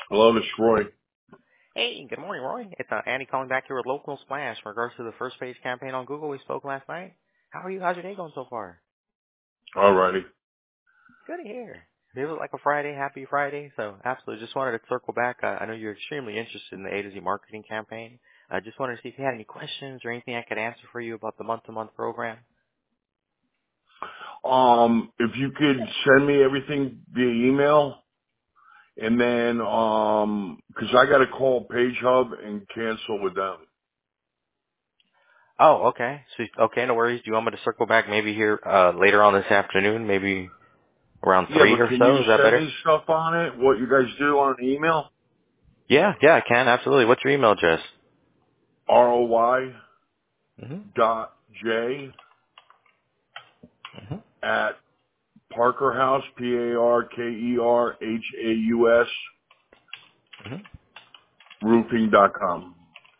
Hello, this is Roy. Hey, good morning, Roy. It's Andy calling back here with Local Splash in regards to the first page campaign on Google we spoke last night. How are you? How's your day going so far? Alrighty. Good to hear. It was like a Friday, happy Friday. So absolutely, just wanted to circle back. I know you're extremely interested in the A to Z marketing campaign. I just wanted to see if you had any questions or anything I could answer for you about the month-to-month program. If you could send me everything via email, and then, 'cause I got to call Page Hub and cancel with them. Oh, okay. So, okay, no worries. Do you want me to circle back maybe here later on this afternoon, maybe around Yeah, 3 but or can so? you Is that send better? me stuff on it? What you guys do on an email? Yeah, I can. Absolutely. What's your email address? ROY Mm-hmm. dot J Mm-hmm. at Parkerhouse, PARKERHAUS Mm-hmm. roofing.com.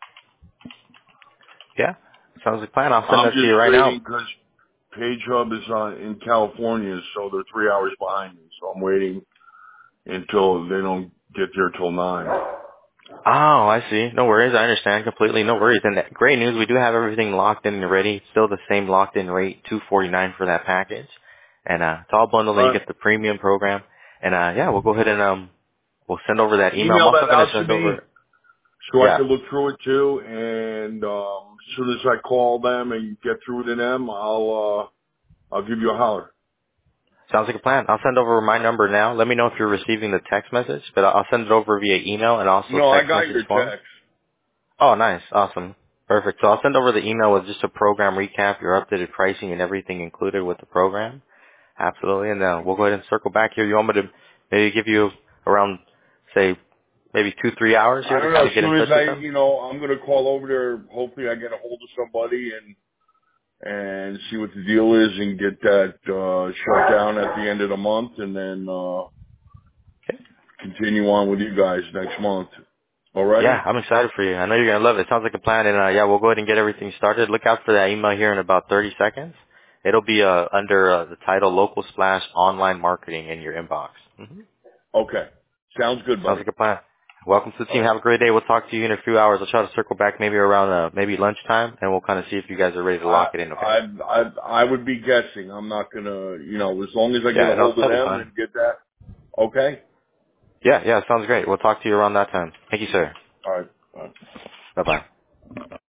Yeah, sounds like a plan. I'll send I'm that to just you right waiting now. because Page Hub is in California, so they're 3 hours behind me. So I'm waiting until they don't get there till 9. Oh, I see. No worries. I understand completely. No worries. And that, great news. We do have everything locked in and ready. Still the same locked in rate, $249 for that package. And it's all bundled and you But get the premium program. And yeah, we'll go ahead and we'll send over that email. I'm email also that going out to to send me over. so I Yeah, can look through it too. And as soon as I call them and get through to them, I'll give you a holler. sounds like a plan. I'll send over my number now. Let me know if you're receiving the text message, but I'll send it over via email and also No, I text got message your form. text. Oh, nice. Awesome. Perfect. So I'll send over the email with just a program recap, your updated pricing and everything included with the program. Absolutely. And we'll go ahead and circle back here. You want me to maybe give you around, say, maybe 2-3 hours I here to don't know. kind As of get in soon as touch with them? I'm going to call over there. Hopefully I get a hold of somebody and see what the deal is and get that shut down at the end of the month, and then Okay. continue on with you guys next month. Yeah, Alrighty? I'm excited for you. I know you're going to love it. Sounds like a plan. And yeah, we'll go ahead and get everything started. Look out for that email here in about 30 seconds. It'll be under the title Local Splash Online Marketing in your inbox. Okay. Sounds good, Sounds buddy. like a plan. Welcome to the team. Oh, Have a great day. We'll talk to you in a few hours. I'll try to circle back maybe around maybe lunchtime, and we'll kind of see if you guys are ready to I lock it in. Okay? I I would be guessing. I'm not gonna, as long as I get Yeah, a no, hold of that'll be them fine. and get that. Okay. Yeah, sounds great. We'll talk to you around that time. Thank you, sir. All right. All right. Bye bye.